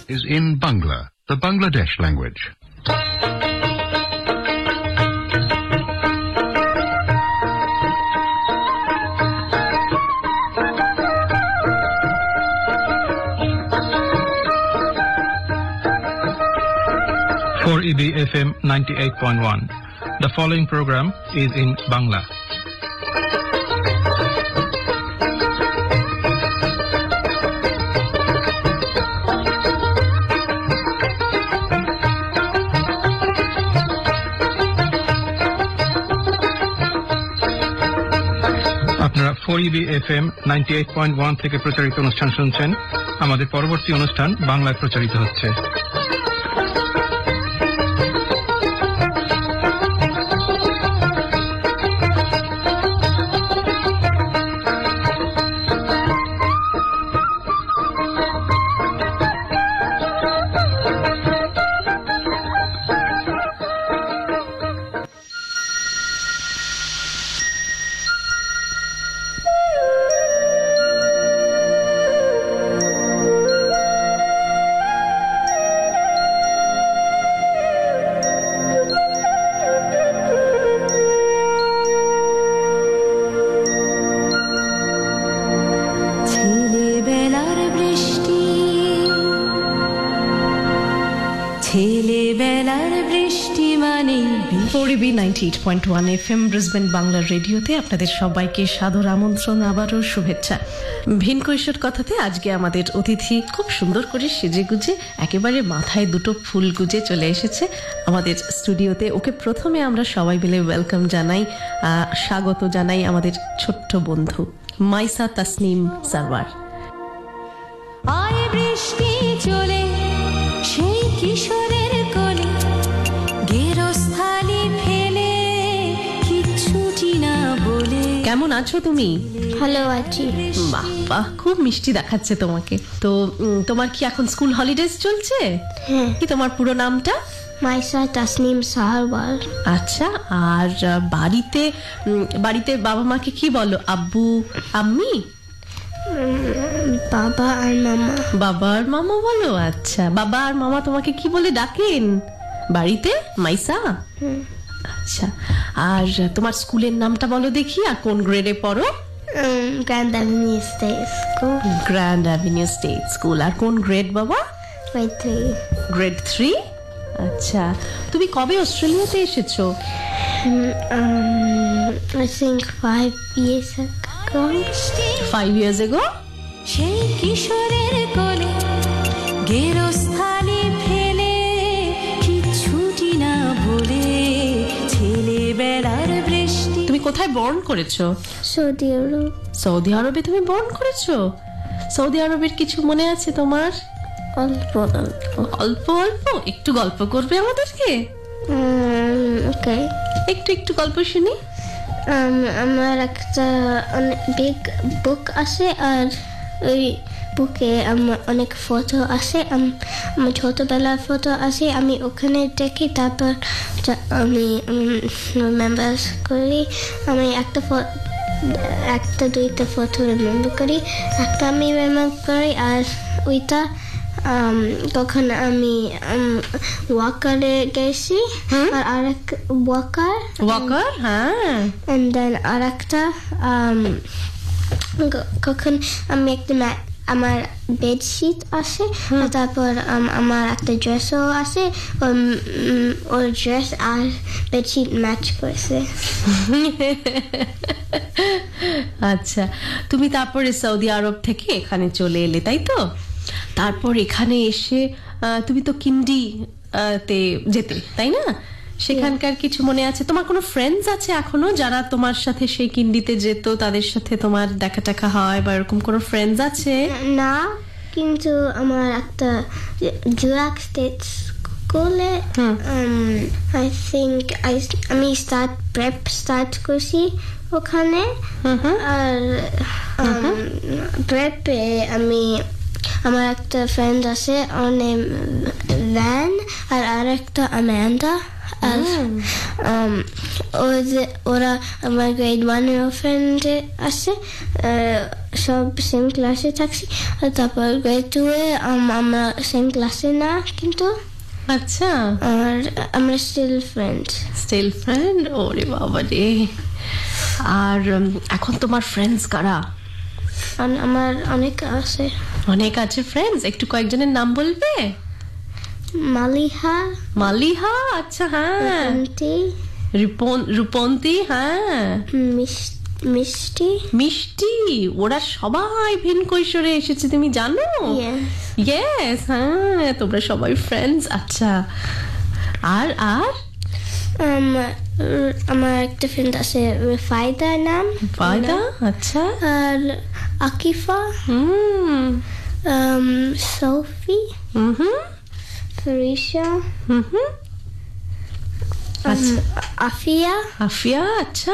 is in Bangla, the Bangladesh language. For EB FM 98.1. The following program is in Bangla. আপনারা 4EB FM 98.1 থেকে প্রচারিত অনুষ্ঠান শুনছেন। আমাদের পরবর্তী অনুষ্ঠান বাংলায় প্রচারিত হচ্ছে। FM ব্রিসবেন বাংলা রেডিওতে আপনাদের সবাইকে সাদর আমন্ত্রণ, আবারও শুভেচ্ছা। ভিন কৈশোর কথাতে আজকে আমাদের অতিথি খুব সুন্দর করে সেজে গুজে একেবারে মাথায় দুটো ফুল গুজে চলে এসেছে আমাদের স্টুডিওতে। ওকে প্রথমে আমরা সবাই মিলে ওয়েলকাম জানাই, স্বাগত জানাই আমাদের ছোট্ট বন্ধু মাইসা তাসনিম সারওয়ার। আয় বৃষ্টি চলে সেই কিশোরের কোলে, গেরস্থালি ফেলে কিচ্ছুটি না বলে। কেমন আছো তুমি? ভালো আছি। বাহ বাহ, খুব মিষ্টি দেখাচ্ছে তোমাকে। তো তোমার কি এখন স্কুল হলিডেজ চলছে? হ্যাঁ। কি তোমার পুরো নামটা? মাইসা তাসনিম সারওয়ার। আচ্ছা, আর বাড়িতে বাবা মাকে কি বলো? আব্বু, আম্মি? বাবা আর মামা। বাবা আর মামা বলো। আচ্ছা, বাবা আর মামা তোমাকে কি বলে ডাকেন বাড়িতে? মাইসা। আচ্ছা, আর তোমার স্কুলের নামটা বলো দেখি, আর কোন গ্রেডে পড়ো? Grand avenue state school. Grand avenue state school. আর কোন গ্রেড বাবা? গ্রেড 3। আচ্ছা, তুমি কবে অস্ট্রেলিয়াতে এসেছো? I think 5 years ago. 5 years ago? সেই কিশোরের কোলে গেরস্থালি ফেলে কিচ্ছুটি না বলে, ছেলেবেলার বৃষ্টি। তুমি কোথায় বর্ন করেছো? সৌদি আরব। সৌদি আরবে তুমি বর্ন করেছো? সৌদি আরবের কিছু মনে আছে তোমার? অল্প অল্প অল্প। একটু গল্প করবে আমাদেরকে? ওকে, একটু গল্প শুনি। আমার একটা বিগ বুক আছে, আর ওই বুকে আমার অনেক ফটো আছে, আমার ছোটবেলার ফটো আছে। আমি ওখানে দেখি, তারপর আমি রিমেম্বার করি। আমি একটা দুইটা ফটো রিমেম্বার করি, একটা আমি রিমেম্বার করি, আর ওইটা তখন আমি ওয়াকারে গেছি, আর আরেক ওয়াকার, হ্যাঁ, and then আরেকটা কখন আমি একটা আমার বেডশিট আছে, তারপর আমার একটা ড্রেসও আছে, ওর ড্রেস আর বেডশিট ম্যাচ করেছে। আচ্ছা, তুমি তারপরে সৌদি আরব থেকে এখানে চলে এলে, তাই তো? তারপর এখানে এসে তুমি তো কিন্ডি তে যেতে, তাই না? সেখানকার কিছু মনে আছে? তোমার কোনো ফ্রেন্ডস আছে এখনো যারা তোমার সাথে সেই কিন্ডিতে যেত, তাদের সাথে তোমার দেখা টাকা হয় বা এরকম কোনো ফ্রেন্ডস আছে? না, কিন্তু আমার একটা জুরাক স্টেট স্কুলে আই থিঙ্ক আমি প্রেপ স্টার্ট করছি ওখানে, আর প্রেপে আমার একটা ফ্রেন্ড আছে, ওর নেম ভ্যান, আর আরেকটা অ্যামান্ডা। আর ওরা আমার গ্রেড 1 এর ফ্রেন্ড আছে, সব সেম ক্লাসে থাকছি আর তারপর গ্রেড 2 এ আমরা সেম ক্লাসে না কিন্তু আচ্ছা, আর আমরা স্টিল ফ্রেন্ড। ওরে বাবা রে। আর এখন তোমার ফ্রেন্ডস কারা? আমার অনেক আছে। অনেক আছে ফ্রেন্ডস, একটু কয়েকজনের নাম বলবে? মালিহা, আচ্ছা, হ্যাঁ। রূপন্তী, হ্যাঁ। মিষ্টি, ওরা সবাই ভিন কৈশোরে এসেছে, তুমি জানো? ইয়েস, হ্যাঁ, তোমরা সবাই ফ্রেন্ডস। আচ্ছা, আর আমার একটা ফ্রেন্ড আছে ফায়দা নাম। আচ্ছা। আর আকিফা, সোফি, ফরিশা, আফিয়া, আচ্ছা।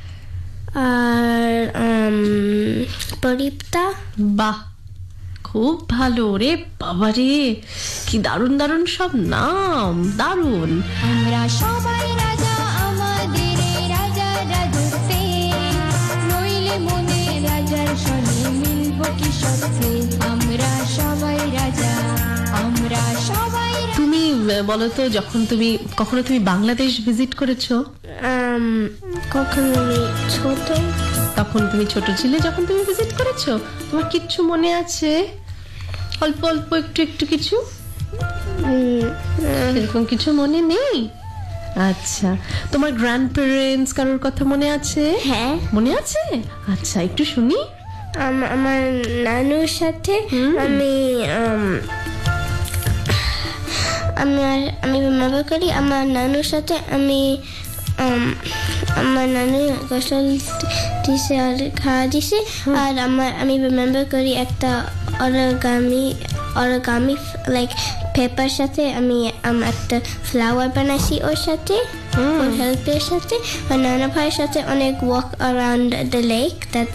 আর পরিপ্তা। বাহ, খুব ভালো রে বাবা রে, কি দারুণ দারুণ সব নাম, দারুণ। আমরা সবাই রাজা, আমাদের রাজা রাজত্বে, নইলে মনে রাজার সনে মিলব কি সত্যি। আমরা সবাই রাজা, আমরা সবাই। তুমি বলো তো, কখনো তুমি বাংলাদেশ ভিজিট করেছো? কখনো আমি তখন তুমি ছোট ছিলে যখন তুমি ভিজিট করেছো? তোমার কিচ্ছু মনে আছে? অল্প অল্প একটু কিছু? এরকম কিছু মনে নেই? আচ্ছা, তোমার গ্র্যান্ড প্যারেন্টস কারোর কথা মনে আছে? হ্যাঁ, মনে আছে। আচ্ছা, একটু শুনি। আমার নানুর সাথে আমি রিমেম্বার করি, আমার নানুর সাথে আমার নানু গোসল দিছে আর খাওয়া দিছে, আর আমি রিমেম্বার করি একটা অরিগামি লাইক পেপার সাথে আমি একটা ফ্লাওয়ার বানাইছি ওর সাথে, ওর হেল্পের সাথে। আর নানা ভাইয়ের সাথে অনেক walk around the lake,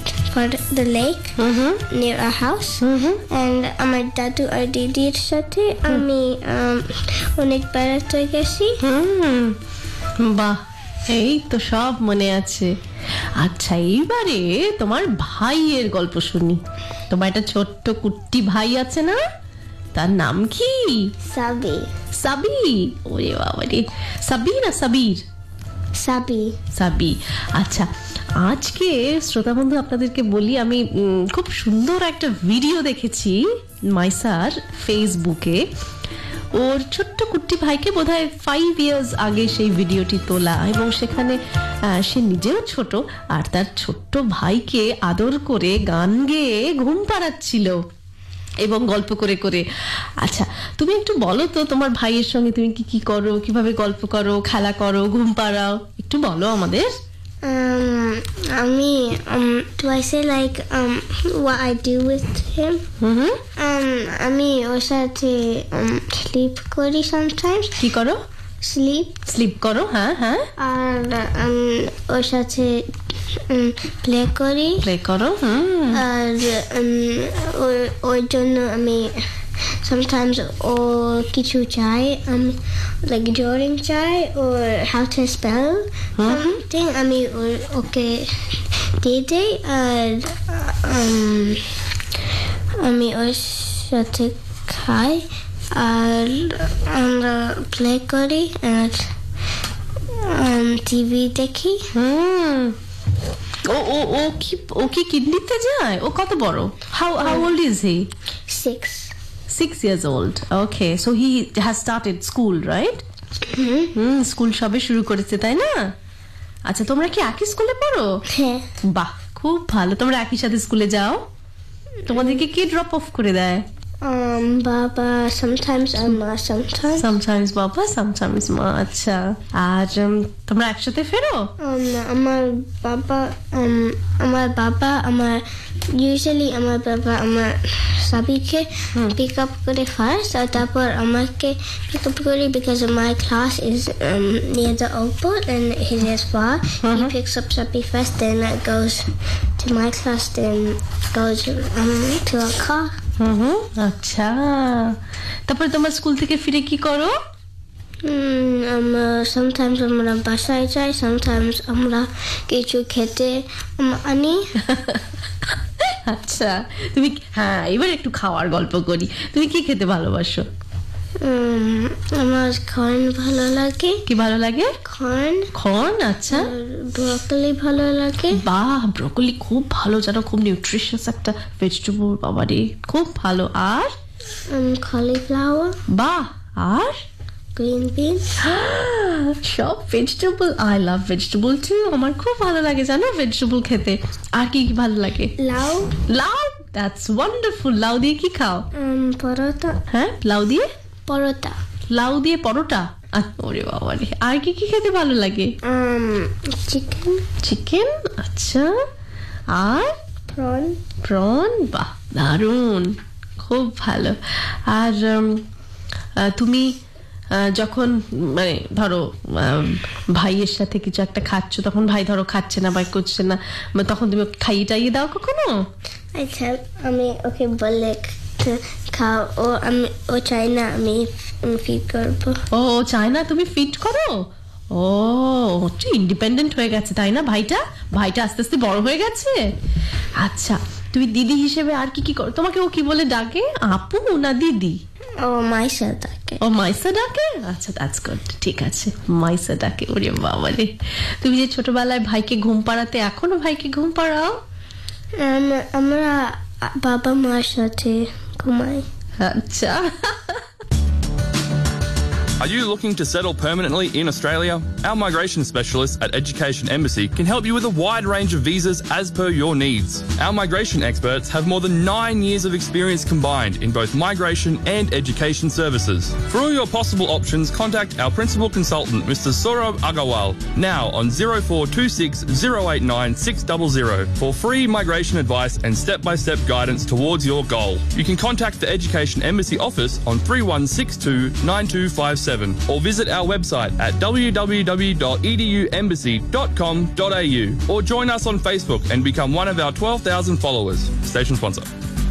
near our house, and আমার দাদু আর দিদির সাথে আমি অনেক বেড়াতে গেছি। বাহ, এই তো সব মনে আছে। আচ্ছা, এইবারে তোমার ভাইয়ের গল্প শুনি। তোমার একটা ছোট্ট কুট্টি ভাই আছে না, তার নাম কি? সাবি। ওরে বাবা রে, সাবি না সাবির? সাবি। আচ্ছা, আজকে শ্রোতা বন্ধু আপনাদেরকে বলি, আমি খুব সুন্দর একটা ভিডিও দেখেছি মাইসার ফেসবুকে। ওর ছোট্ট কুট্টি ভাইকে বোধহয় 5 years আগে সেই ভিডিওটি তোলা, এবং সেখানে সে নিজেও ছোট আর তার ছোট্ট ভাইকে আদর করে গান গেয়ে ঘুম পাড়াচ্ছিল এবং গল্প করে করে। আচ্ছা, তুমি একটু বলো তো, তোমার ভাইয়ের সঙ্গে তুমি কি করো, কিভাবে গল্প করো, খেলা করো, ঘুম পাড়াও, একটু বলো আমাদের। Do I say like what I do with him? আমি ওর সাথে sleep করি sometimes. কি করো? sleep করো, হ্যাঁ। আর ওর সাথে প্লে করো। আর ওর জন্য আমি sometimes ও কিছু চাই, like drawing চাই or how to spell something, আমি ওকে দিয়ে দেই। আর আমি ওর সাথে খাই আর আমরা প্লে করি আর টিভি দেখি। ও কি কিডনিতে যায়? ও কত বড়? How old is he? 6 years old. Okay, so he has started school, right? School সবে শুরু করেছে, তাই না? আচ্ছা, তোমরা কি একই স্কুলে পড়ো? হ্যাঁ। বাহ, খুব ভালো। তোমরা একই সাথে স্কুলে যাও? তোমাদেরকে কে ড্রপ অফ করে দেয়? বাবা, sometimes মা, sometimes বাবা, sometimes মা। আচ্ছা, আর তোমরা একসাথে ফেরো? আমার বাবা usually আমার বাবা আমার সাবিকে পিক আপ করে ফার্স্ট, আর তারপর আমাকে পিক আপ করে, because my class is near the airport and his is far. He picks up Sabi first, then goes to my class, then goes to a car. আচ্ছা, তারপরে তোমার school থেকে ফিরে কি করো? sometimes আমরা বাসায় যাই, sometimes আমরা কিছু খেতে আনি। আচ্ছা, তুমি হ্যাঁ এবার একটু খাওয়ার গল্প করি। তুমি কি খেতে ভালোবাসো? আমার কর্ন ভালো লাগে। কি ভালো লাগে? কর্ন। আচ্ছা, ব্রকলি ভালো লাগে। বাহ, ব্রকলি খুব ভালো, জানো, খুব নিউট্রিশিয়াস একটা ভেজিটেবল, বাবারে খুব ভালো। আর কলিফ্লাওয়ার। বাহ, আর গ্রিন বিন। সব vegetable. I love vegetable too. আমার খুব ভালো লাগে জানো ভেজিটেবল খেতে। আর কি কি ভালো লাগে? লাউ। লাউ, দ্যাটস ওয়ান্ডারফুল। লাউ দিয়ে কি খাও? পরোটা। হ্যাঁ, লাউ দিয়ে পরোটা। লাউ দিয়ে পরোটা। ওরে বাবারে, আর কি কি খেতে ভালো লাগে? চিকেন। চিকেন, আচ্ছা। আর প্রন। বাহ, দারুণ, খুব ভালো। আর তুমি যখন মানে ধরো ভাইয়ের সাথে কিছু একটা খাচ্ছ, তখন ভাই ধরো খাচ্ছে না বা করছে না, তখন তুমি খাইয়ে টাইয়ে দাও কখনো? আচ্ছা, আমি ওকে বলে খাও, ও চাই না আমি ফিড করবো। ও চায় না তুমি ফিড করো? ও ইন্ডিপেন্ডেন্ট হয়ে গেছে তাই না ভাইটা? আস্তে আস্তে বড় হয়ে গেছে। আচ্ছা, তুমি দিদি হিসেবে আর কি কি করো? তোমাকে ও কি বলে ডাকে? আপু না দিদি? ও মাইসা ডাকে। ও মাইসা ডাকে, আচ্ছা, দ্যাটস গুড, ঠিক আছে, মাইসা ডাকে। ওরে বাবারে, তুমি যে ছোটবেলায় ভাইকে ঘুম পাড়াতে, এখনো ভাইকে ঘুম পাড়াও? আমরা বাবা মার সাথে ঘুমাই। আচ্ছা। Are you looking to settle permanently in Australia? Our migration specialists at Education Embassy can help you with a wide range of visas as per your needs. Our migration experts have more than 9 years of experience combined in both migration and education services. For all your possible options, contact our principal consultant, Mr. Saurabh Agarwal, now on 0426 089 600 for free migration advice and step-by-step guidance towards your goal. You can contact the Education Embassy office on 3162 9257 or visit our website at www.eduembassy.com.au or join us on Facebook and become one of our 12,000 followers. Station sponsor.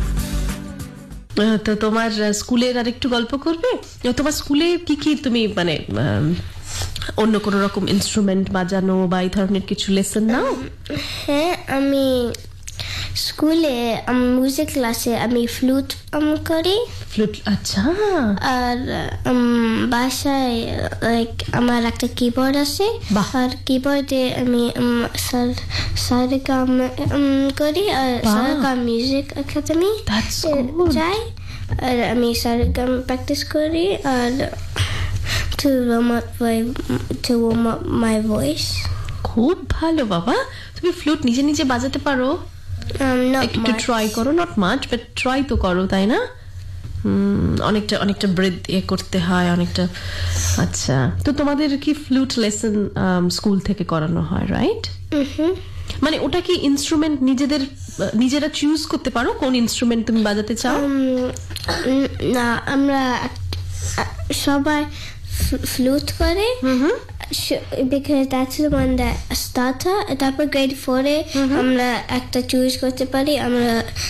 তো তোমার স্কুলের আরেকটু গল্প করবে? তোমার স্কুলে কি কি তুমি মানে অন্য কোন রকম ইনস্ট্রুমেন্ট বাজানো বা এই ধরনের কিছু লেসন নাও? হ্যাঁ, আমি স্কুলে মিউজিক ক্লাসে আমি ফ্লুট করি। ফ্লুট, আচ্ছা। আর বাসায় আমার একটা কিবোর্ড আছে, আর কিবোর্ডে আমি সারেগাম করি, আর সারেগাম মিউজিক একাডেমি যাই, আর আমি সারেগাম প্র্যাকটিস করি, আর to warm up my voice. খুব ভালো বাবা, তুমি ফ্লুট নিজে নিজে বাজাতে পারো? একটু ট্রাই করো, নট মাচ বাট ট্রাই তো করো, তাই না? অনেকটা ব্রেথ করতে হয় অনেকটা। আচ্ছা, তো তোমাদের কি ফ্লুট লেসন স্কুল থেকে করানো হয়, রাইট? মানে ওটা কি ইনস্ট্রুমেন্ট নিজেরা চুজ করতে পারো কোন ইনস্ট্রুমেন্ট তুমি বাজাতে চাও? না, আমরা সবাই ফ্লুট করে, because that's the one that starter. তারপর grade 4 এ আমরা একটা চুজ করতে পারি, আমরা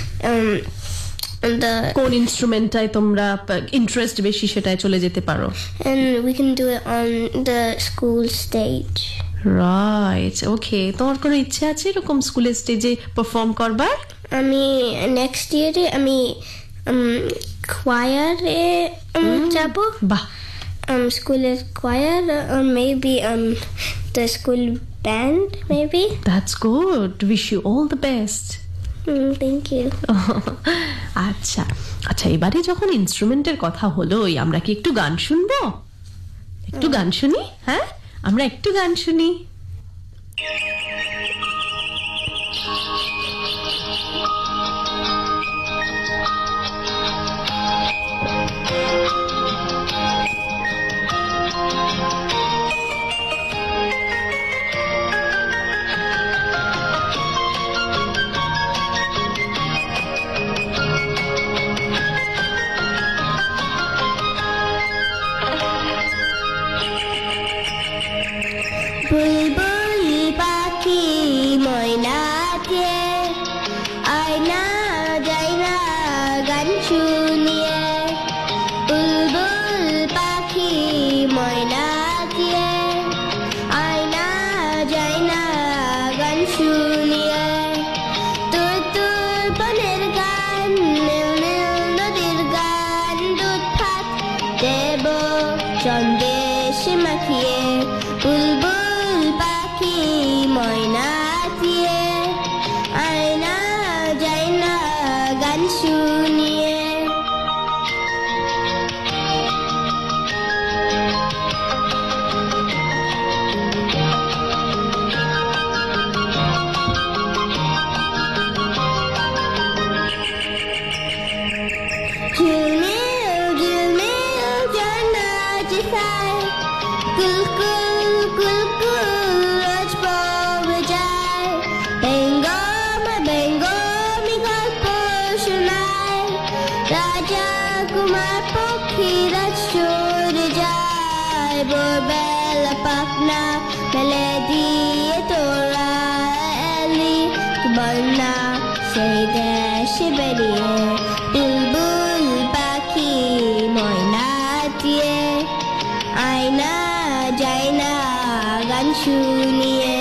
কোন ইনস্ট্রুমেন্টটাই তোমরা ইন্টারেস্ট বেশি সেটাই চলে যেতে পারো, and we can do it on the school stage. Right, okay. তোমার কোনো ইচ্ছা আছে এরকম স্কুলের স্টেজে পারফর্ম করবার? আমি নেক্সট ইয়ারে আমি choir-এ যাব। বাহ, school choir, or maybe the school band, maybe. That's good. Wish you all the best. Thank you. আচ্ছা, এবারে যখন ইনস্ট্রুমেন্টের কথা হলো, আমরা কি একটু গান শুনবো? একটু গান শুনি? হ্যাঁ, আমরা একটু গান শুনি। বুলবুল পাখি ময়নাতে আয়না যায়না গান শুনিয়ে, বুলবুল পাখি ময়নাতে আয়না যায়না গান শুনিয়ে, তোর বনে শুনিয়ে সেই দেশে বেরিয়ে বুলবুল পাখি ময়না দিয়ে আয়না যায় না গান শুনিয়ে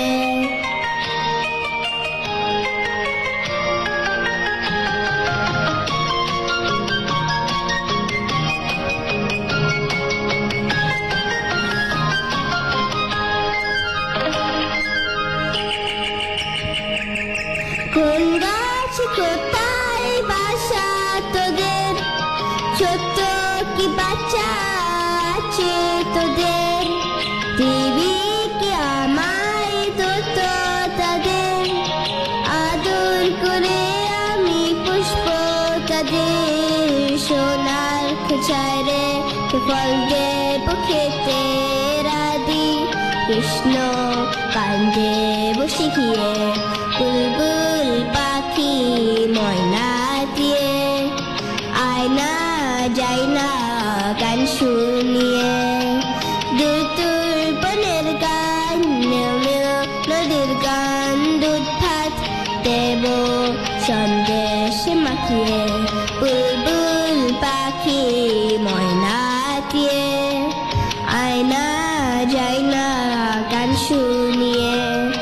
কোন গাছ কোথায় বাসা তোদের ছোট্ট কি বাচ্চা আছে তোদের দিবি কি আমায় দোত তাদের আদর করে আমি পুষ্প তাদের সোনার খোঁচায় রে ফল দেব খেতে রাধি কৃষ্ণ কান্দে বসে গিয়ে বুলবুল পাখি ময়না দিয়ে আয়না যায় না গান শুনিয়ে দুতুর বনের গান নীল নদীর গান দুধ ভাত দেব সন্দেশ মাখিয়ে বুলবুল পাখি ময়না দিয়ে আয়না যায় না গান শুনিয়ে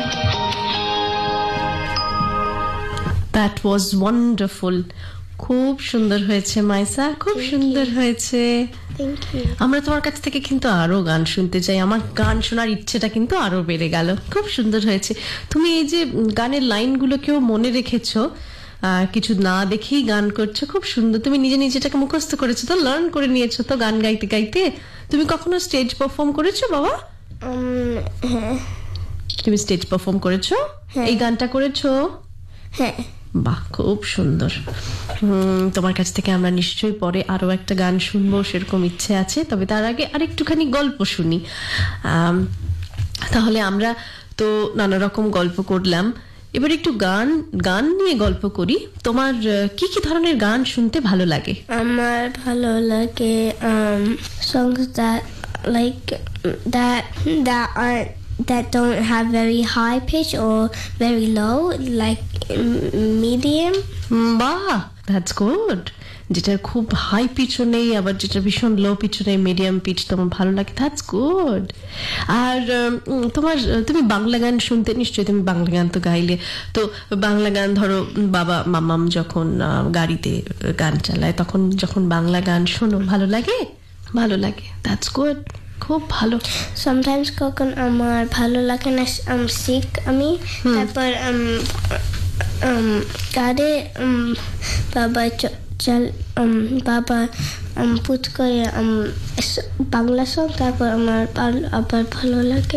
That was wonderful. খুব সুন্দর হয়েছে মাইসা, খুব সুন্দর হয়েছে। Thank you. আমরা তোমার কাছ থেকে কিন্তু আরো গান শুনতে চাই, আমার গান শোনার ইচ্ছেটা কিন্তু আরো বেড়ে গেল। খুব সুন্দর হয়েছে। তুমি এই যে গানের লাইনগুলোকেও মনে রেখেছো, কিছু না দেখেই গান করছো, খুব সুন্দর। তুমি নিজে নিজেটাকে মুখস্থ করেছো তো, লার্ন করে নিয়েছো তো গান গাইতে গাইতে। তুমি কখনো স্টেজ পারফর্ম করেছো বাবা? হ্যাঁ তুমি স্টেজ পারফর্ম করেছো? এই গানটা করেছো? হ্যাঁ। বাহ, খুব সুন্দর। তোমার কাছ থেকে আমরা নিশ্চয়ই পরে আরো একটা গান শুনবো, সেরকম ইচ্ছে আছে। তবে তার আগে আরেকটুখানি গল্প শুনি। তাহলে আমরা তো নানা রকম গল্প করলাম, এবার একটু গান নিয়ে গল্প করি। তোমার কি কি ধরনের গান শুনতে ভালো লাগে? আমার ভালো লাগে songs that like that don't have very high pitch or very low, like medium. বাহ, that's good. যেটার খুব হাই পিচও নেই, আবার যেটা ভীষণ লো পিচও নেই, মিডিয়াম পিচ তোমার ভালো লাগে, that's good. আর তুমি বাংলা গান শুনতে, নিশ্চয়ই তুমি বাংলা গান তো গাইলে, তো বাংলা গান ধরো বাবা মামাম যখন গাড়িতে গান চালায় তখন যখন বাংলা গান শোনো, ভালো লাগে? ভালো লাগে, that's good. খুব ভালো। Sometimes কখন আমার ভালো লাগে না, sick আমি, তারপর গাড়ি বাবা পুট করে বাংলা সং, তারপর আমার আবার ভালো লাগে।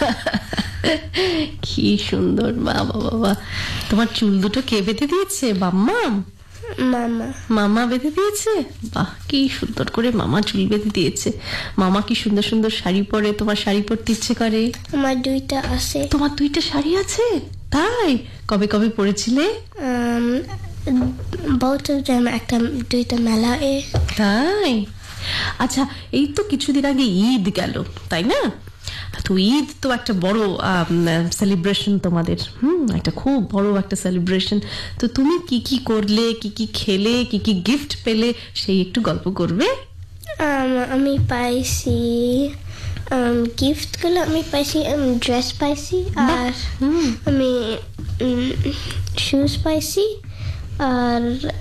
কি সুন্দর। বাবা বাবা, তোমার চুল দুটো কে বেঁধে দিয়েছে? মাম্মাম? মামা বেঁধে দিয়েছে? বাহ, কি সুন্দর করে মামা চুল বেঁধে দিয়েছে। মামা কি সুন্দর সুন্দর শাড়ি পরে, তোমার শাড়ি পরতে ইচ্ছে করে? আমার দুইটা আছে। তোমার দুইটা শাড়ি আছে? তাই? কবে কবে পরেছিলে? both of them দুইটা মেলা এ। তাই? আচ্ছা, এই তো কিছুদিন আগে ঈদ গেল, তাই না? তো ঈদ তো একটা বড় সেলিব্রেশন তোমাদের, একটা খুব বড় একটা সেলিব্রেশন। তো তুমি কি কি করলে, কি কি খেলে, কি কি গিফট পেলে, সেই একটু গল্প করবে? আমি পাইছি গিফট গুলো, আমি পাইছি ড্রেস পাইছি, আর আমি শুজ পাইছি, আর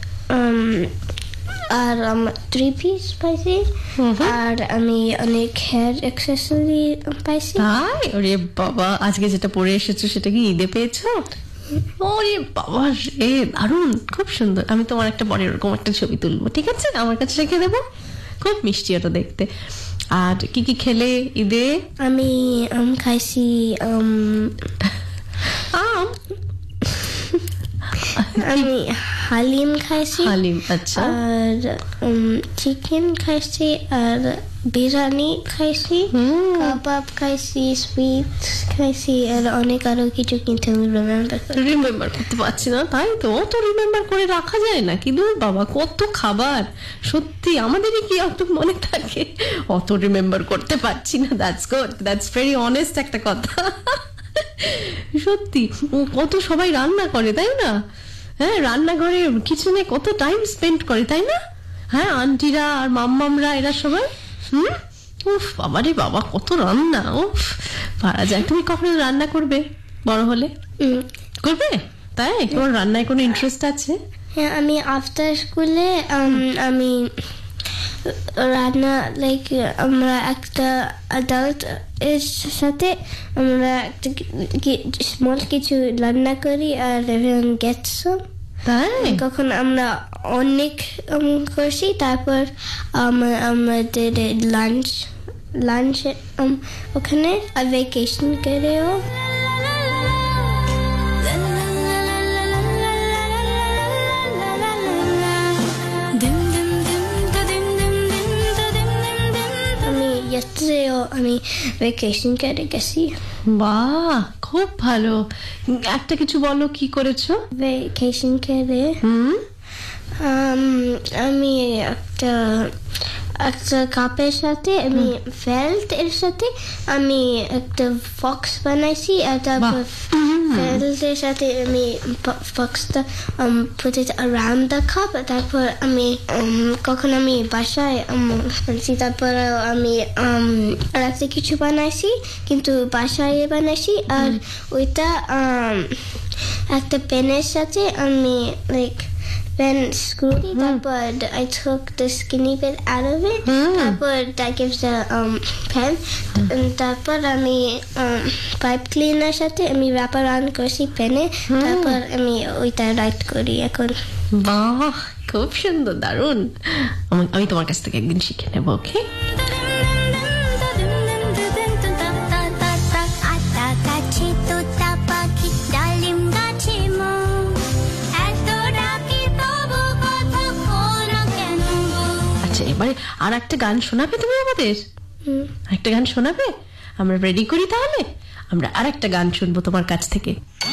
আমার 3 piece পাইছি, আর আমি অনেক হেয়ার অ্যাক্সেসরি পাইছি। তাই? ওরে বাবা, আজকে যেটা পরে এসেছো সেটা কি ঈদে পেয়েছো? ওরে বাবা রে, দারুণ, খুব সুন্দর। আমি তোমার একটা পরে এরকম একটা ছবি তুলবো, ঠিক আছে? আমার কাছে রেখে দেবো। খুব মিষ্টি ওটা দেখতে। আর কি কি খেলে ঈদে? আমি খাইছি আম আমি হালিম খাইছি। হালিম, আচ্ছা। আর চিকেন খাইছি, আর বিরিয়ানি খাইছি, কাবাব খাইছি, সুইট খাইছি, আর অনেক আরো কিছু, কিন্তু আমি রিমেম্বার করতে পারছি না। তাই তো, অত রিমেম্বার করে রাখা যায় না। কি দূর বাবা, কত খাবার, সত্যি আমাদেরই কি অত মনে থাকে, অত রিমেম্বার করতে পারছি না। That's good, that's very honest একটা কথা। সত্যি কত সবাই রান্না করে, তাই না? হ্যাঁ, রান্নাঘরে কিচেনে কত টাইম স্পেন্ড করে, তাই না? হ্যাঁ, আন্টিরা আর মাম্মামরা এরা সবাই। উফ বাবারে বাবা, কত রান্না, উফ পারা যায়। তুমি কখনো রান্না করবে বড় হলে? করবে? তাই তোমার রান্নায় কোনো ইন্টারেস্ট আছে? হ্যাঁ, আমি আফটার স্কুলে আমি রান্না, লাইক আমরা একটা অ্যাডাল্ট এর সাথে আমরা একটা স্মল কিছু রান্না করি, আর এভরিওয়ান গেটস সাম। তাই কখন আমরা অনেক করছি, তারপর আমাদের লাঞ্চ ওখানে ভ্যাকেশন করেও। আমি ভ্যাকেশন করে গেছি। বাহ, খুব ভালো। একটা কিছু বলো, কি করেছো ভ্যাকেশন করে? আমি একটা কাপের সাথে, আমি ফেল্ট এর সাথে আমি একটা ফক্স বানাইছি, আর তারপর ফেল্টের সাথে আমি ফক্সটা put it around the cup। তারপর আমি কখন আমি বাসায় তারপর আমি আর একটা কিছু বানাইছি, কিন্তু বাসায় বানাইছি। আর ওইটা একটা পেনের সাথে আমি like pen screw, but I took the skinny bit out of it, but that gives the pen, তারপর আমি pipe cleaner সাথে আমি wrap around করছি পেনে, তারপর আমি ওইটা রাইট করি এখন। বাহ, খুব সুন্দর, দারুণ। আমি তোমার কাছ থেকে একদিন শিখে নেবো, ওকে? এবারে আর একটা গান শোনাবে তুমি আমাদের? একটা গান শোনাবে? আমরা রেডি করি তাহলে, আমরা আর একটা গান শুনবো তোমার কাছ থেকে।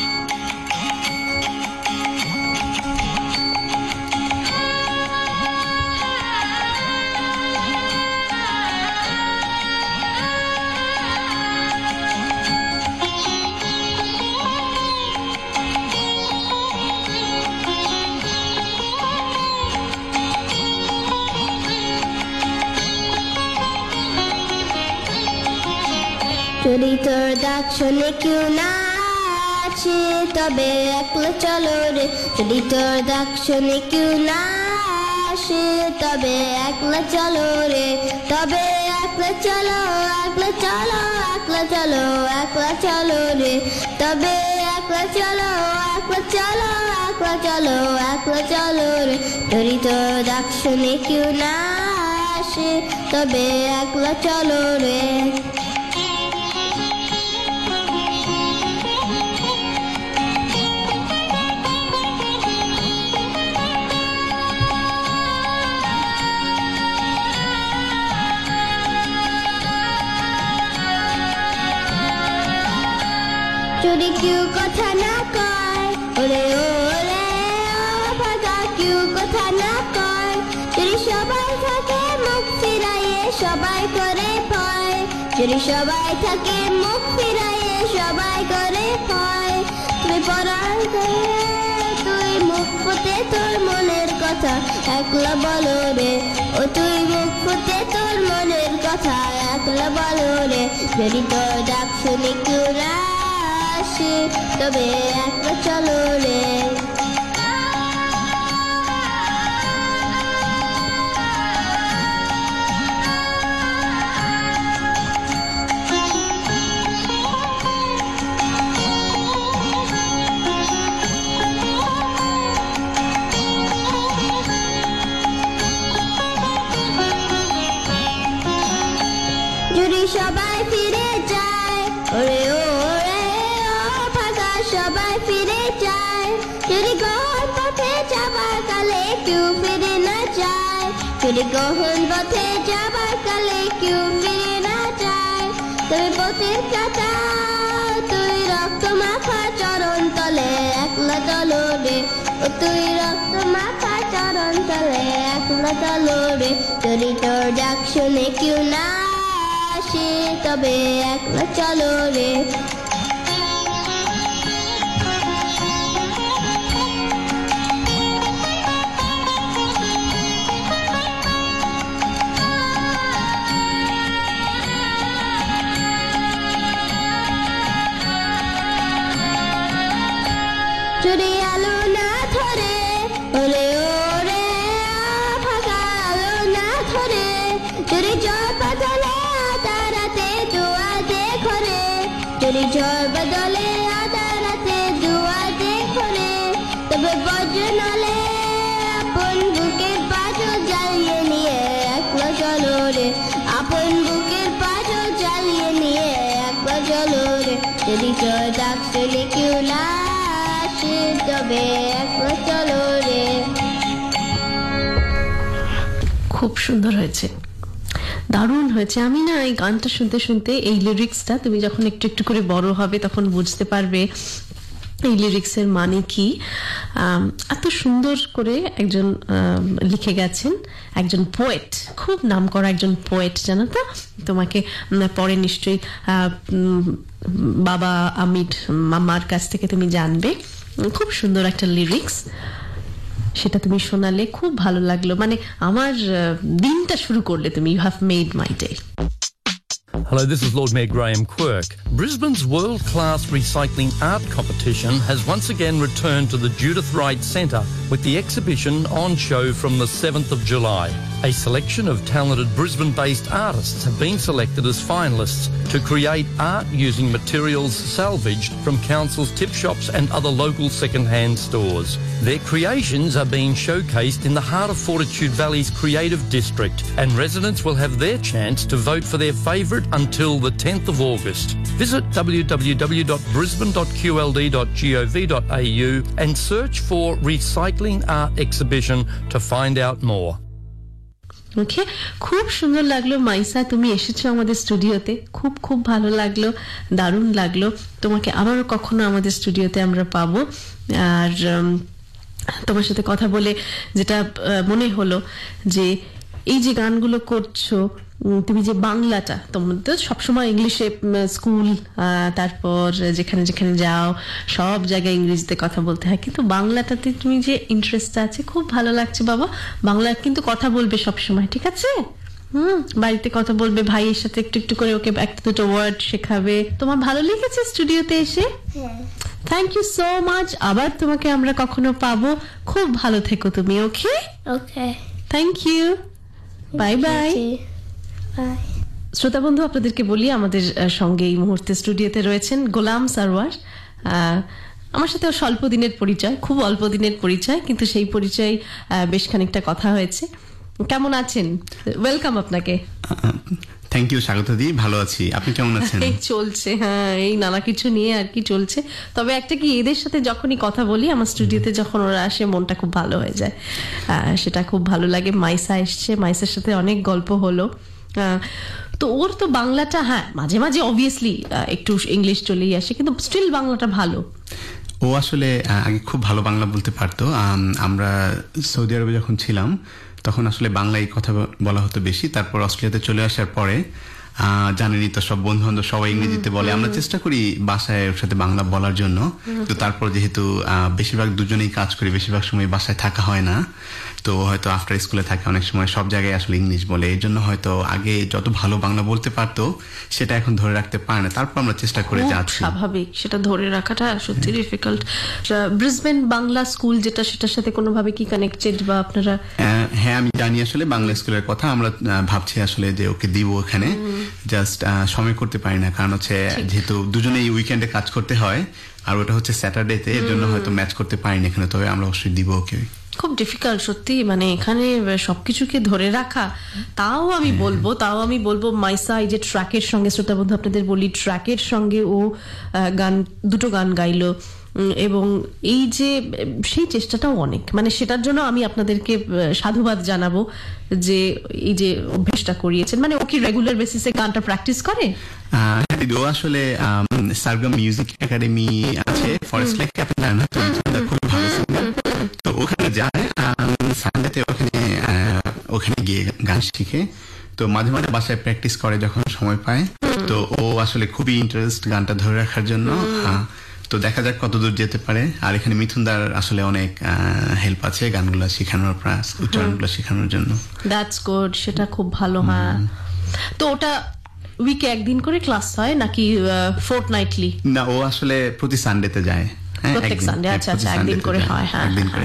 যদি তোর ডাক শুনে কেউ না আসে, তবে একলা চলো রে। যদি তোর ডাক শুনে কেউ না আসে, তবে একলা চলো রে। তবে একলা চলো, একলা চলো, একলা চলো, একলা চলো রে। তবে একলা চলো, একলা চলো, একলা চলো, একলা চলো রে। যদি তোর ডাক শুনে কেউ না আসে, তবে একলা চলো রে। যদি কেউ কথা না কয়, ওরে ওরে ভাগা, কেউ কথা না কয়। যদি সবাই থাকে মুখ ফিরাইয়ে, সবাই করে ভয়। যদি সবাই থাকে মুখ ফিরাইয়ে, সবাই করে ভয়। তুই পড়ার করে, তুই মুখ ফুটে তোর মনের কথা একলা বলো রে। ও তুই মুখ ফুটে তোর মনের কথা একলা বলো রে। যদি তোর ডাক শুনে কেউ না আসে, তবে একলা চলো রে। যদি গহন পথে যাবার কালে কেউ ফিরে না যায়, তবে পথের কাটা তুই রক্ত মাখা চরণ তলে একলা চলো রে, ও তুই রক্ত মাখা চরণ তলে একলা চলো রে। যদি তোর ডাক শুনে কেউ না আসে, তবে একলা চলো রে। যদি আলো না ধরে ওরে ওরে ফাঁকা আলো না ধরে, যদি ঝড় বদলে আধা রাতে দুয়ারে ঘরে, যদি ঝড় বদলে আধা রাতে দুয়ারে ঘরে, তবে বজ্র নলে আপন বুকের পাঁজর জ্বালিয়ে নিয়ে একলা চলো রে, আপন বুকের পাঁজর জ্বালিয়ে নিয়ে একলা চলো রে। যদি তোর ডাক শুনে কেউ না আসে, তবে একলা চলো রে। খুব সুন্দর হয়েছে, দারুণ হয়েছে। আমি না এই গানটা শুনতে শুনতে এই লিরিক্সটা তুমি যখন একটু একটু করে বড় হবে তখন বুঝতে পারবে এই লিরিক্সের মানে কি। এত সুন্দর করে একজন লিখে গেছেন, একজন পোয়েট, খুব নামকরা একজন পোয়েট, জানো তো? তোমাকে পরে নিশ্চয়ই বাবা আমির মামার কাছ থেকে তুমি জানবে। খুব সুন্দর একটা লিরিক্স, সেটা তুমি শোনালে খুব ভালো লাগলো, মানে আমার দিনটা শুরু করলে তুমি। You have made my day. Hello, this is Lord Mayor Graham Quirke. Brisbane's world-class recycling art competition has once again returned to the Judith Wright Centre with the exhibition on show from the 7th of July. A selection of talented Brisbane-based artists have been selected as finalists to create art using materials salvaged from council's tip shops and other local second-hand stores. Their creations are being showcased in the heart of Fortitude Valley's creative district, and residents will have their chance to vote for their favourite until the 10th of August. Visit www.brisbane.qld.gov.au and search for Recycling Art Exhibition to find out more. Okay, খুব সুন্দর লাগলো মাইসা, তুমি এসেছো আমাদের স্টুডিওতে, খুব খুব ভালো লাগলো, দারুণ লাগলো। তোমাকে আবারও কখনো আমাদের স্টুডিওতে আমরা পাবো। আর তোমার সাথে কথা বলে যেটা মনে হলো যে এই যে গানগুলো করছো তুমি, যে বাংলাটা তোমার তো সবসময় ইংলিশে স্কুল, তারপর যেখানে যেখানে যাও সব জায়গায় ইংরেজিতে কথা বলতে হয়, কিন্তু বাংলাটাতে তুমি যে ইন্টারেস্টটা আছে খুব ভালো লাগছে বাবা। বাংলা কিন্তু কথা বলবে সবসময়, ঠিক আছে? বাড়িতে কথা বলবে, ভাইয়ের সাথে একটু একটু করে ওকে একটা দুটো ওয়ার্ড শেখাবে। তোমার ভালো লেগেছে স্টুডিওতে এসে? Thank you so much. আবার তোমাকে আমরা কখনো পাবো। খুব ভালো থেকো তুমি। Okay okay, thank you, bye bye. শ্রোতা বন্ধু, আপনাদেরকে বলি আমাদের সঙ্গে এই মুহূর্তে স্টুডিওতে রয়েছেন গোলাম সারওয়ার। আমার সাথে স্বল্প দিনের পরিচয়, খুব অল্প দিনের পরিচয়, কিন্তু সেই পরিচয় বেশ খানিকটা কথা হয়েছে। কেমন আছেন? ওয়েলকাম আপনাকে। থ্যাংক ইউ স্বাগত দি, ভালো আছি। আপনি কেমন আছেন? এই চলছে, হ্যাঁ, এই নানা কিছু নিয়ে আর কি চলছে। তবে একটা কি, এদের সাথে যখনই কথা বলি আমার স্টুডিওতে যখন ওরা আসে মনটা খুব ভালো হয়ে যায়, সেটা খুব ভালো লাগে। মাইসা এসছে, মাইসার সাথে অনেক গল্প হলো। তো ওর তো বাংলাটা, হ্যাঁ, মাঝে মাঝে অবভিয়াসলি একটু ইংলিশ চলেই আসে, কিন্তু স্টিল বাংলাটা ভালো। ও আসলে আগে খুব ভালো বাংলা বলতে পারতো। আমরা সৌদি আরবে যখন ছিলাম তখন আসলে বাংলায় কথা বলা হতো বেশি। তারপর অস্ট্রেলিয়াতে চলে আসার পরে জানেনি তো, সব বন্ধু বান্ধব সবাই ইংরেজিতে বলে, আমরা চেষ্টা করি বাসায় ওর সাথে বাংলা বলার জন্য। তো তারপর যেহেতু বেশিরভাগ দুজনেই কাজ করি, বেশিরভাগ সময় বাসায় থাকা হয় না, তো হয়তো আফটার স্কুলে থাকে, অনেক সময় সব জায়গায় আসলে ইংলিশ বলে। এই জন্য হয়তো আগে যত ভালো বাংলা বলতে পারতো সেটা এখন ধরে রাখতে পারে না। তারপর আমরা চেষ্টা করে যাচ্ছি। স্বাভাবিক, সেটা ধরে রাখাটা সত্যি ডিফিকাল্ট। ব্রিসবেন বাংলা স্কুল যেটা, সেটার সাথে কোনোভাবে কি কানেক্টেড বা আপনারা? হ্যাঁ, আমি জানি আসলে বাংলা স্কুলের কথা। আমরা ভাবছি আসলে যে ওকে দিব ওখানে, জাস্ট সময় করতে পারি না, কারণ হচ্ছে যেহেতু দুজনেই উইকেন্ডে কাজ করতে হয় আর ওটা হচ্ছে স্যাটারডেতে, এর জন্য হয়তো ম্যাচ করতে পারিনি এখানে। তবে আমরা অবশ্যই দিব ওকে। খুব ডিফিকাল্ট সত্যি, মানে এখানে সবকিছুকে ধরে রাখা। তাও আমি বলবো মাইসা এই যে ট্র্যাকের সঙ্গে, শ্রোতা বন্ধু আপনাদের বলি, ট্র্যাকের সঙ্গে ও দুটো গান গাইলো। এবং এই যে সেই চেষ্টাটাও অনেক, মানে সেটার জন্য আমি আপনাদেরকে সাধুবাদ জানাবো যে এই যে অভ্যেসটা করিয়েছেন। মানে ও কি রেগুলার বেসিসে গানটা প্র্যাকটিস করে? ও আসলে সারগাম মিউজিক একাডেমি আছে ফরেস্ট লেক ক্যাপিটাল, খুব ভালো সিঙ্গার, তো ওখানে যায় সানডেতে, ওখানে গিয়ে গান শিখে, তো মাঝে মাঝে বাসায় প্র্যাকটিস করে যখন সময় পায়। তো ও আসলে খুবই ইন্টারেস্ট গানটা ধরে রাখার জন্য, তো দেখা যাক কতদূর যেতে পারে। আর এখানে মিথুনদার আসলে অনেক হেল্প আছে গানগুলো শেখানোর, উচ্চারণগুলো শেখানোর জন্য। দ্যাটস গুড, সেটা খুব ভালো। হ্যাঁ, তো ওটা উইকে একদিন করে ক্লাস হয় নাকি ফোর্টনাইটলি? না, ও আসলে প্রতি সানডেতে যায়, প্রত্যেক সানডে। আচ্ছা আচ্ছা, একদিন করে হয়। হ্যাঁ,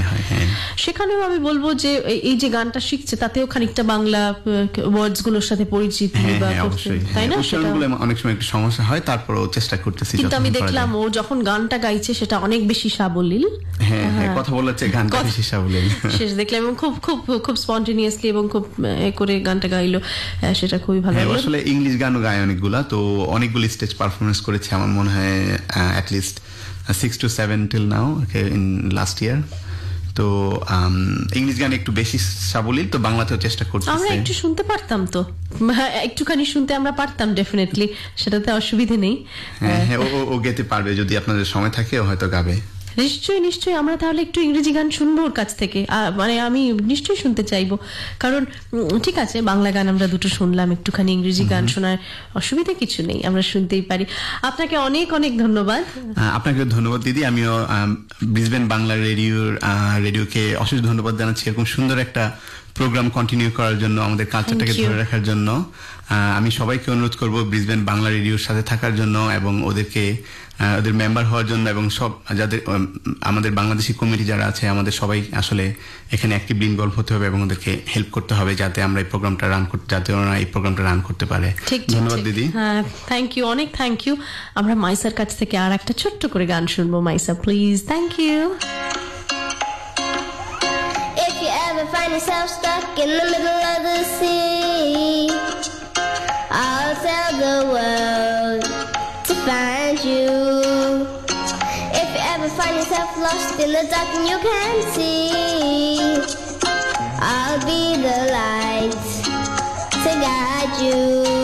সেখানেও আমি বলবো যে এই যে গানটা শিখছে তাতেও খানিকটা বাংলা ওয়ার্ডস গুলোর সাথে পরিচিতি, তাই না? অনেক সময় একটু সমস্যা হয়, তারপরও চেষ্টা করতেছি। কিন্তু আমি দেখলাম ও যখন গানটা গাইছে সেটা অনেক বেশি সাবলীল, কথা বলাচ্ছে গানটা বেশি সাবলীল শেষ দেখলাম, এবং খুব খুব খুব স্পন্টেনিয়াসলি এবং খুব করে গানটা গাইলো, সেটা খুবই ভালো লাগলো। আসলে ইংলিশ গানও গায় অনেকগুলা, তো অনেকগুলি স্টেজ পারফরমেন্স করেছে আমার মনে হয় at least 6 to 7 till now, in last year. তো ইংলিশ গান একটু বেশি সাবলীল, তো বাংলাতেও চেষ্টা করছি। আমরা একটু শুনতে পারতাম, তো একটুখানি শুনতে আমরা পারতাম ডেফিনেটলি, সেটাতে অসুবিধে নেই। ও গেতে পারবে, যদি আপনাদের সময় থাকে ও হয়তো গাবে। নিশ্চয়ই নিশ্চয়ই, আমরা তাহলে একটু ইংরেজি গান শুনবো ওর কাছ থেকে, মানে আমি নিশ্চয়ই শুনতে চাইবো, কারণ ঠিক আছে বাংলা গান আমরা দুটো শুনলাম, একটুখানি ইংরেজি গান শোনার অসুবিধা কিছু নেই, আমরা শুনতেই পারি। আপনাকে অনেক অনেক ধন্যবাদ। আপনাকে ধন্যবাদ দিদি, আমিও ব্রিসবেন বাংলা রেডিওকে অশেষ ধন্যবাদ জানাচ্ছি এরকম সুন্দর একটা প্রোগ্রাম কন্টিনিউ করার জন্য, আমাদের কালচারটাকে ধরে রাখার জন্য। আমি সবাইকে অনুরোধ করব ব্রিসবেন বাংলা রেডিওর সাথে থাকার জন্য এবং ওদের মেম্বার হওয়ার জন্য, এবং সব যাদের আমাদের বাংলাদেশি কমিটি যারা আছে আমাদের সবাই আসলে এখানে অ্যাক্টিভলি ইনভলভ হতে হবে এবং ওদেরকে হেল্প করতে হবে যাতে আমরা এই প্রোগ্রামটা রান করতে পারে। ধন্যবাদ দিদি। হ্যাঁ, থ্যাংক ইউ, অনেক থ্যাংক ইউ। আমরা মাইসার কাছ থেকে আর একটা ছোট্ট করে গান শুনবো। Maisa please. Thank you. Find yourself stuck in the middle of the sea, I'll tell the world to find you. If you ever find yourself lost in the dark and you can't see, I'll be the light to guide you.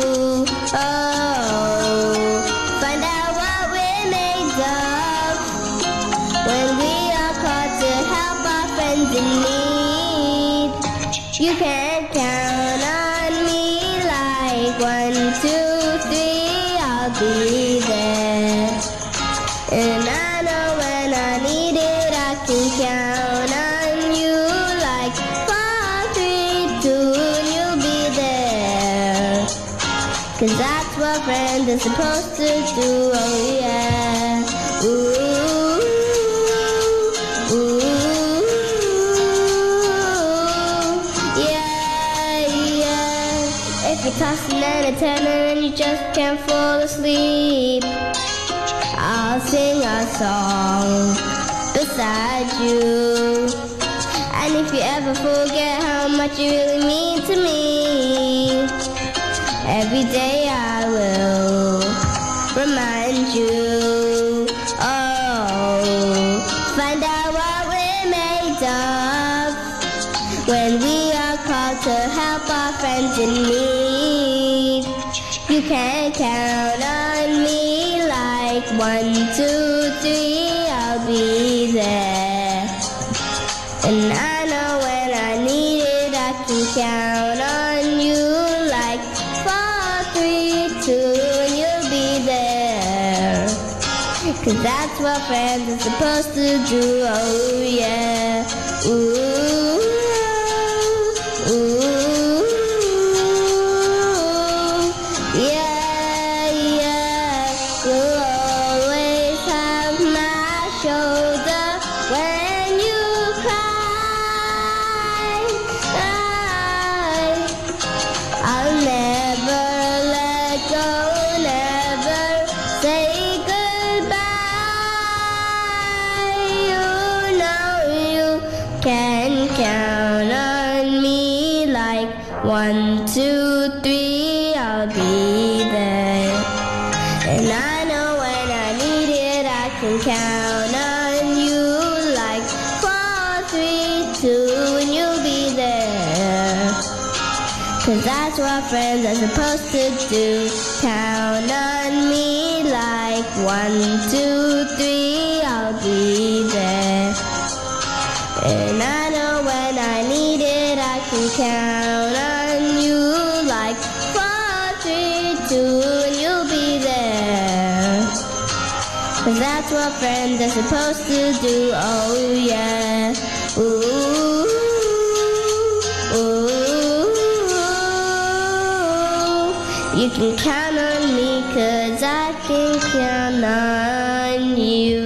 Oh, find out what we're made of when we are called to help our friends in need. You can count on me like 1, 2, 3, I'll be there. And I know when I need it, I can count on you like 4, 3, 2, and you'll be there. 'Cause that's what friends are supposed to do, oh yeah. Ooh. You're tossing and a turning and you just can't fall asleep, I'll sing a song beside you. And if you ever forget how much you really mean to me, every day I will remind you. Oh, find out what we're made of when we are called to help our friends in need. You can count on me like 1, 2, 3, I'll be there. And I know when I need it, I can count on you like 4, 3, 2, and you'll be there. 'Cause that's what friends are supposed to do, oh yeah. Ooh. Can count on me like 1, 2, 3, I'll be there. And I know when I need it, I can count on 'cause that's what friends are supposed to do. Count on me like 1, 2, 3, I'll be there. And I know when I need it, I can count on you like 4, 3, 2, and you'll be there. 'Cause that's what friends are supposed to do, oh yeah. Ooh, ooh. You can count on me 'cause I can count on you.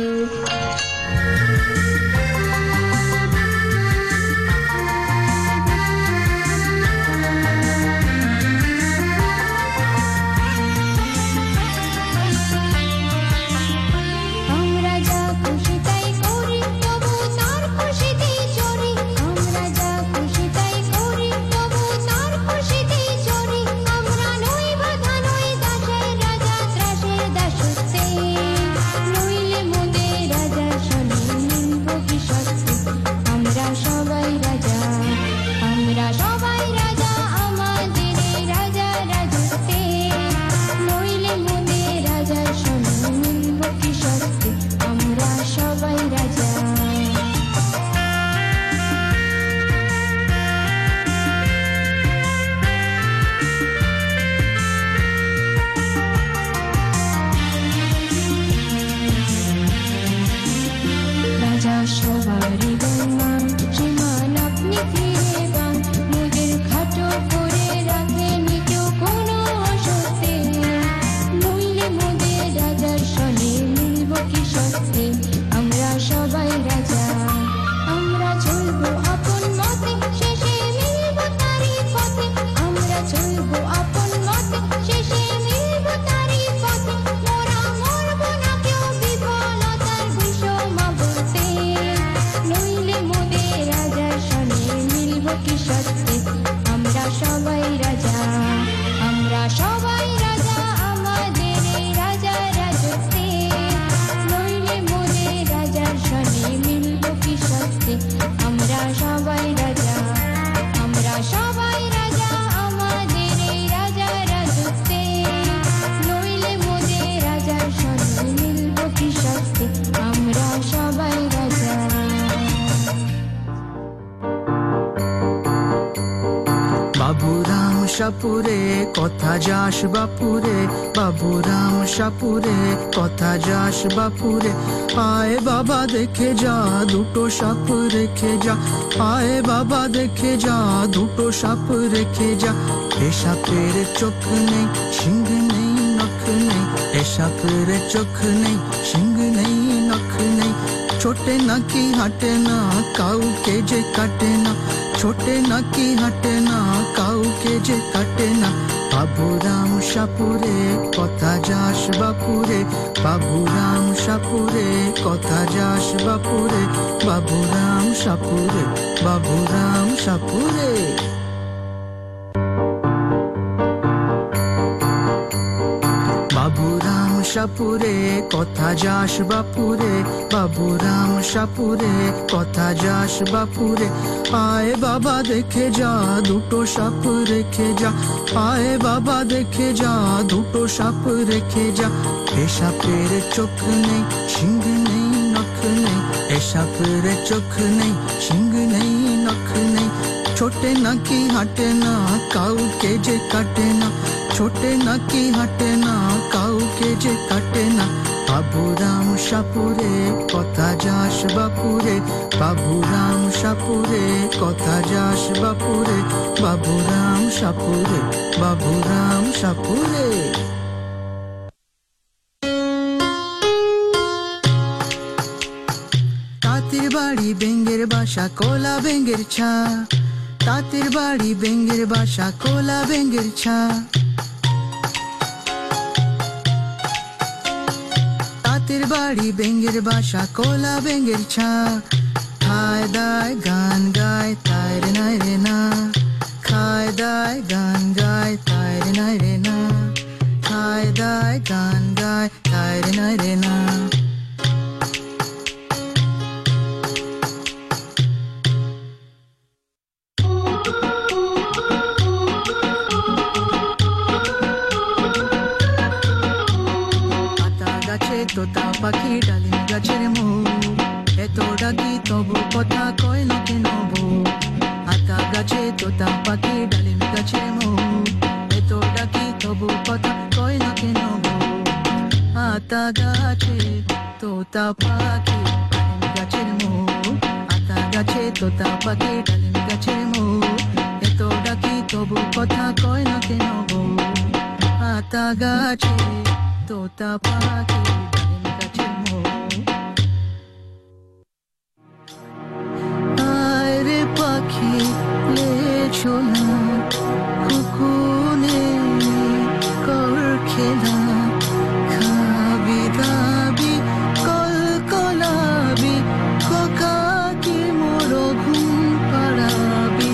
সাপুরে কথা যাস বাপুরে, বাবুরাম সাপুরে কথা যাস বাপুরে। আয় বাবা দেখে যা দুটো সাপ রেখে যা, আয় বাবা দেখে যা দুটো সাপ রেখে যা। এ সাপের চোখ নেই শিং নেই নখ নেই, এ সাপের চোখ নেই শিং নেই নখ নেই। ছোটে নাকি হাঁটে না কাউকে যে কাটে না, ছোটে নাকি হাঁটে না কাউকে যে কাটে না। বাবুরাম সাপুরে কথা যাস বাপুরে, বাবুরাম সাপুরে কথা যাস বাপুরে, বাবুরাম সাপুরে, বাবুরাম সাপুরে। বাবুরাম সাপুরে কথা যাস বাপুরে, বাবুরাম সাপুরে কথা যাস বাপুরে। আয় বাবা দেখে যা দুটো সাপ রেখে যা, আয় বাবা দেখে যা দুটো সাপ রেখে যা। এ সাপের চোখ নেই শিং নেই নখ নেই, এ সাপের চোখ নেই শিং নেই নখ নেই। ছোটে নাকি হাঁটে না কাউকে যে কাটে না, ছোটে নাকি হাঁটে না কাউকে যে কাটে না। বাবুরাম সাপুরে কথা যাস বাপুরে, বাবুরাম সাপুরে কথা যাস বাপুরে, বাবুরাম সাপুরে, বাবুরাম সাপুরে। তাঁতের বাড়ি বেঙ্গের বাসা কোলা বেঙ্গের ছা, তাঁতের বাড়ি বেঙ্গের বাসা কোলা বেঙ্গের ছা। তাঁতের বাড়ি বেঙ্গের বাসা কোলা বেঙ্গের ছা। খায় দায় গান গায় তাই রে নাই রে না, খায় দায় গান গায় তাই রে নাই রে না, খায় দায় গান গায় তাই রে নাই রে না। তোতা পাখি ডালিম গাছের মৌ এত ডাকি তবু কথা কয় না কেন বউ আতা গাছে তোতা পাখি ডালিম গাছের মৌ এত ডাকি তবু কথা কয় না কেন বউ আতা গাছে তোতা পাখি ডালিম গাছের মৌ আতা গাছে তোতা পাখি ডালিম গাছের মৌ এত ডাকি তবু কথা কয় না কেন বউ আতা গাছে তোতা পাখি ডালিম গাছের মৌ আয় রে পাখি লেছো না কুকুনে কর খেলা খাবি দাবি কলকলাবি খোকা কি মোর ঘুম পাড়াবি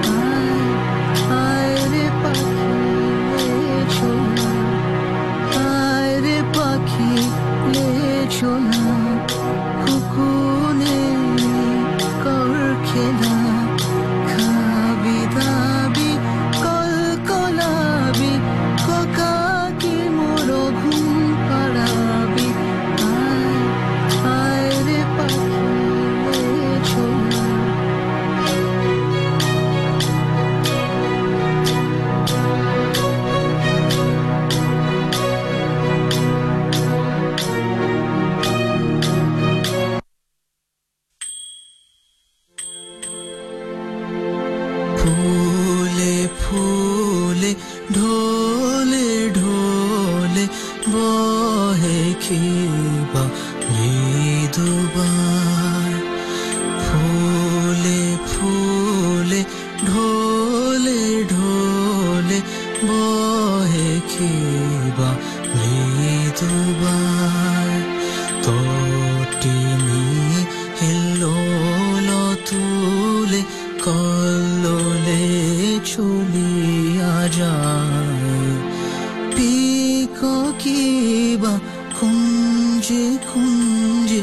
আয় রে পাখি লেছো না আয় রে পাখি লেছো না কুকুনে কর খেলা খাবি দাবি কলকলাবি খোকা কি মোর ঘুম পাড়াবি আয় রে পাখি লেছো না ফুলে ফুলে ঢোলে ঢোলে বহে খিবা মৃদুবার ফুলে ফুলে ঢোলে ঢোলে বহে খিবা মৃদুবার তটিনী হিল্লোল তুলে কল্লোলে চলিয়া যায় পিককিবা কুঞ্জে কুঞ্জে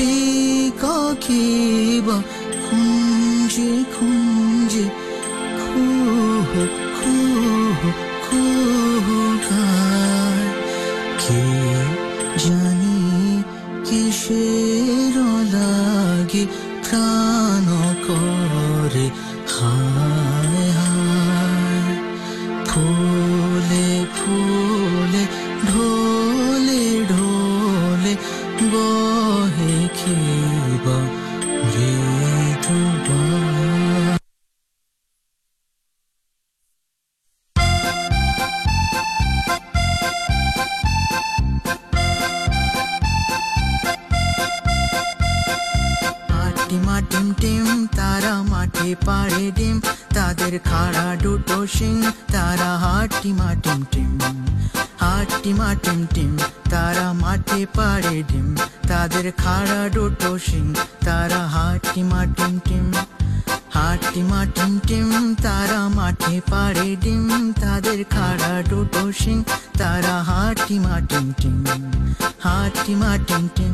পিককিবা কুঞ্জে কুঞ্জে কুহ কুহ কুহ গায় কে জানি কিসের লাগে প্রাণ করে হায় হায় ফুলে ফুলে ঢোলে ঢোলে বহে খিবা মৃদুবার টিম টিম তারা মাঠে পাড়ে ডিম তাদের খাড়া দুটো শিং তারা হাটিমা টিম টিম হাটিমা টিম টিম তারা মাঠে পাড়ে ডিম তাদের খাড়া দুটো শিং তারা হাটিমা টিম টিম হাটিমা টিম টিম তারা মাঠে পাড়ে ডিম তাদের খাড়া দুটো শিং তারা হাটিমা টিম টিম হাটিমা টিম টিম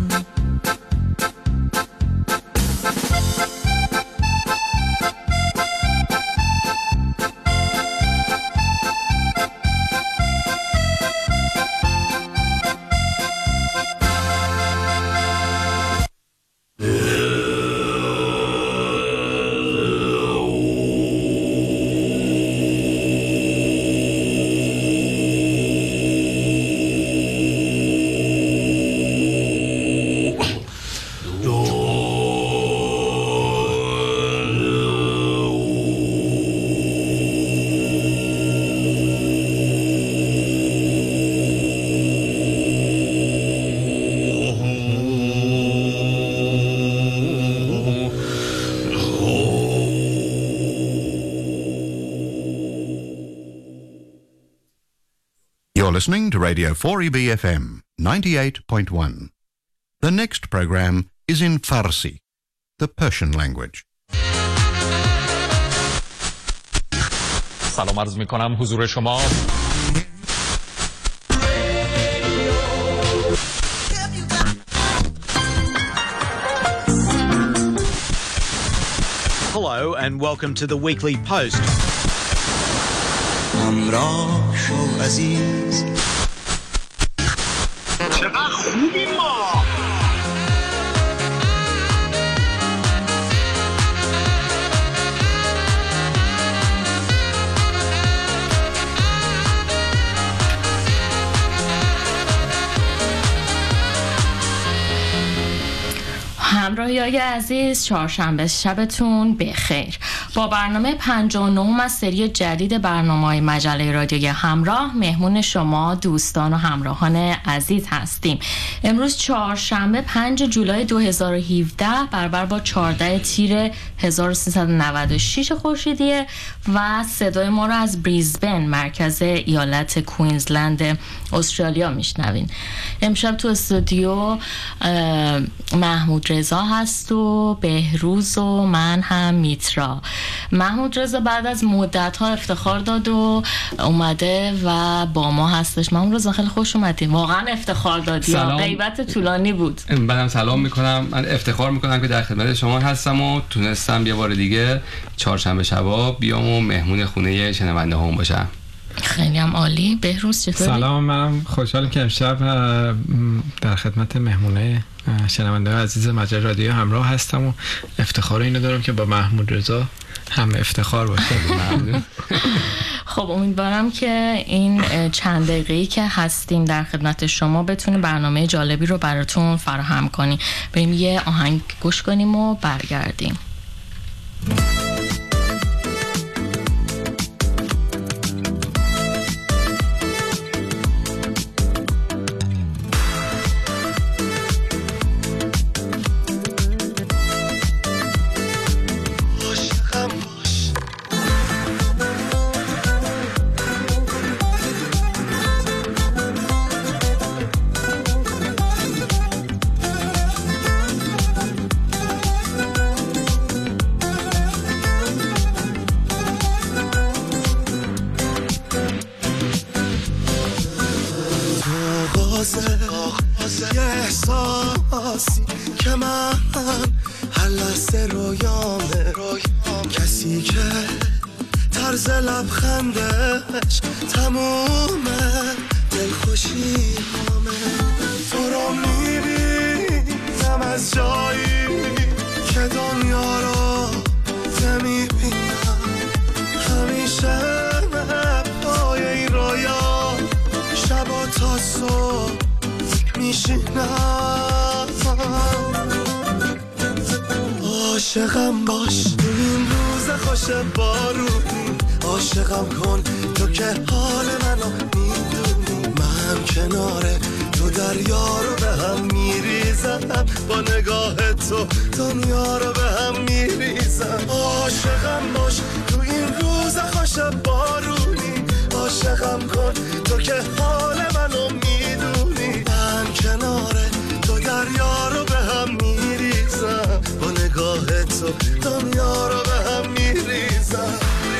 You're listening to Radio 4EB FM 98.1. The next program is in Farsi, the Persian language. سلام عرض میکنم حضور شما. Hello and welcome to the Weekly Post. همراه شو عزیز چه خوبی ما. همراهی عزیز، چهارشنبه شبتون بخیر. با برنامه 59 از سری جدید برنامه‌های مجله رادیوی همراه مهمون شما دوستان و همراهان عزیز هستیم. امروز چهارشنبه 5 جولای 2017 برابر با 14 تیر 1396 خورشیدی و صدای ما رو از بریزبن مرکز ایالت کوینزلند استرالیا میشنوین. امشب تو استودیو محمود رضا هست و بهروز و من هم میترا. محمود رضا بعد از مدت ها افتخار داد و اومده و با ما هستش. محمود رضا خیلی خوش اومدید. واقعا افتخار دادی. غیبت طولانی بود. بعدم سلام میکنم. من افتخار میکنم که در خدمت شما هستم و تونستم یه بار دیگه چهارشنبه شبا بیام و مهمون خونه شنونده هم باشم. خیلی هم عالی. بهروز چطوری؟ سلام، منم خوشحالم که امشب در خدمت مهمونه شنونده عزیز مجله رادیو همراه هستم و افتخار اینو دارم که با محمود رضا هم افتخار باشه. خب امیدوارم که این چند دقیقه‌ای که هستیم در خدمت شما بتونه برنامه جالبی رو براتون فراهم کنیم. بریم یه آهنگ گوش کنیم و برگردیم. یه احساسی که من هر لحظه رویامه، کسی که طرز لبخندش تمومه دلخوشی همه. تو رو میبینم از جایی که دنیا رو نمیبینم، همیشه پای این رویا شبا تا صبح میشینم. عاشقم باش تو این روز خوش بارونی، عاشقم کن تو که حال منو میدونی. من کنار تو دریا رو به هم میریزم، با نگاه تو دنیا رو به هم میریزم. عاشقم باش تو این روز خوش بارونی، عاشقم کن تو که حال منو میدونی. من کنار تو دریا رو به هم میریزم، با نگاه تو دنیا رو به هم میریزم.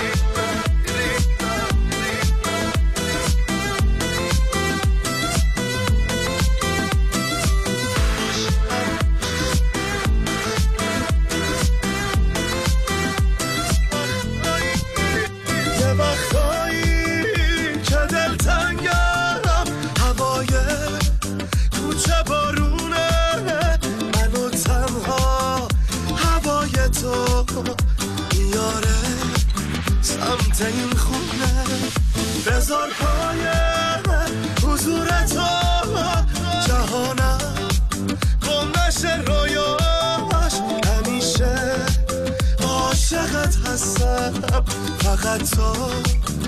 یه وقتایی که دلتنگم، هوای کوچه بارونه، منو تنها هوای تو میاره سمت این خونه. بذار پای حضور تو جهانم گم نشه رویاش، همیشه عاشقت هستم، فقط تو